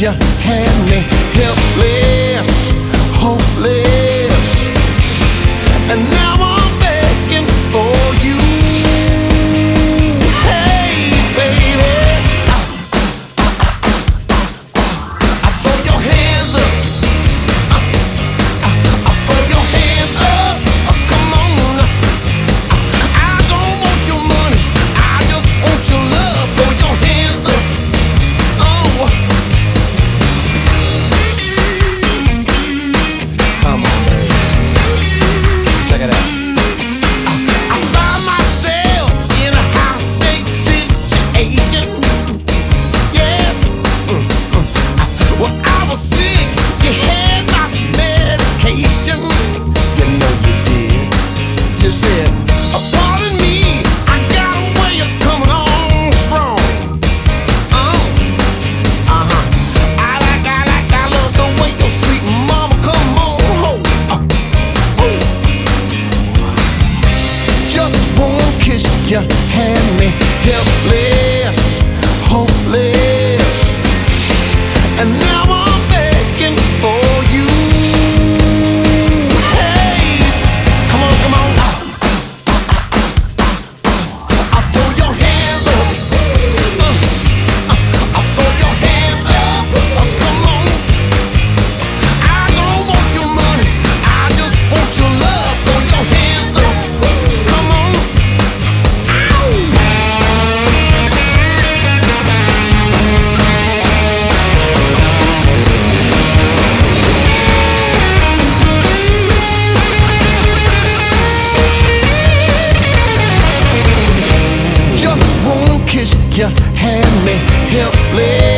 You had me helpless, hopeless, and now I'm begging for you. Hey, baby, throw your hands up. Throw your hands up. Come on. I don't want your money. I just want your love. Throw your hands up. Oh. Come on, baby. Check it out. I find myself in a high-stakes situation. Yeah. Well, I was sick. You had my medication. You know you did. You said, pardon me, I got a way of coming on strong. I love the way your sweet mama come on home. Just one kiss, you had me helpless, hopeless, and now I'm begging for you. Hey, come on, come on. I throw your hands up. I throw your hands up. Come on. I don't want your money. I just want your love. Throw your hands up. Come on. Just one kiss, you had me helpless.